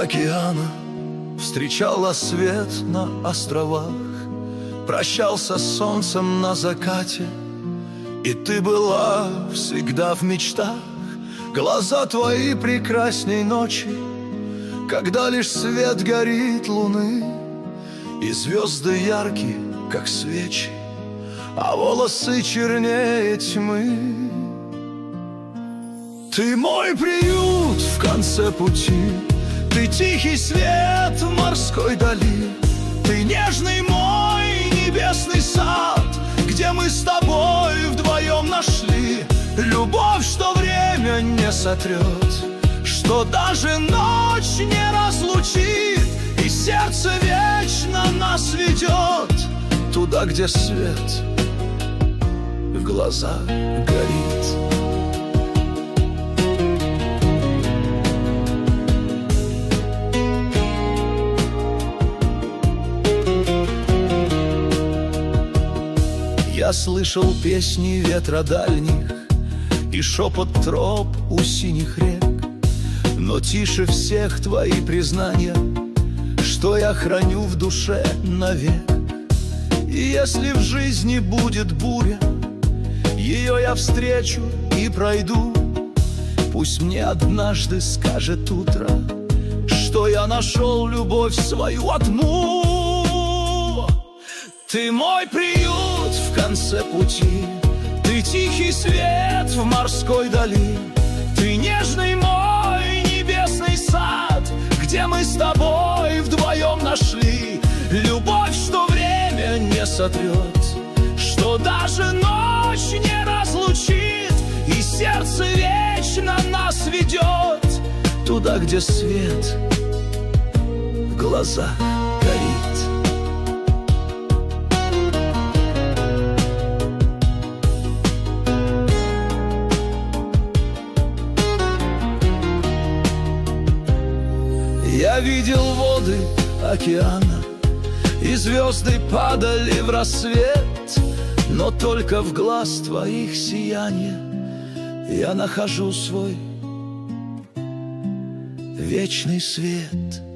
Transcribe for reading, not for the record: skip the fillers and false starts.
океана, встречал рассвет на островах, прощался с солнцем на закате, и ты была всегда в мечтах. Глаза твои прекрасней ночи, когда лишь свет горит луны, и звезды яркие, как свечи, а волосы чернее тьмы. Ты мой приют в конце пути, ты тихий свет в морской дали, ты нежный мой небесный сад, где мы с тобой вдвоем нашли любовь, что время не сотрет, что даже ночь не разлучит, и сердце вечно нас ведет туда, где свет в глазах горит. Я слышал песни ветра дальних и шепот троп у синих рек, но тише всех твои признания, что я храню в душе навек. И если в жизни будет буря, ее я встречу и пройду. Пусть мне однажды скажет утро, что я нашел любовь свою одну. Ты мой приют в конце пути, ты тихий свет в морской дали, ты нежный мой небесный сад, где мы с тобой вдвоем нашли любовь, что время не сотрет, что даже ночь не разлучит, и сердце вечно нас ведет туда, где свет в глазах горит. Я видел воды океана, и звезды падали в рассвет, но только в глаз твоих сияние я нахожу свой вечный свет.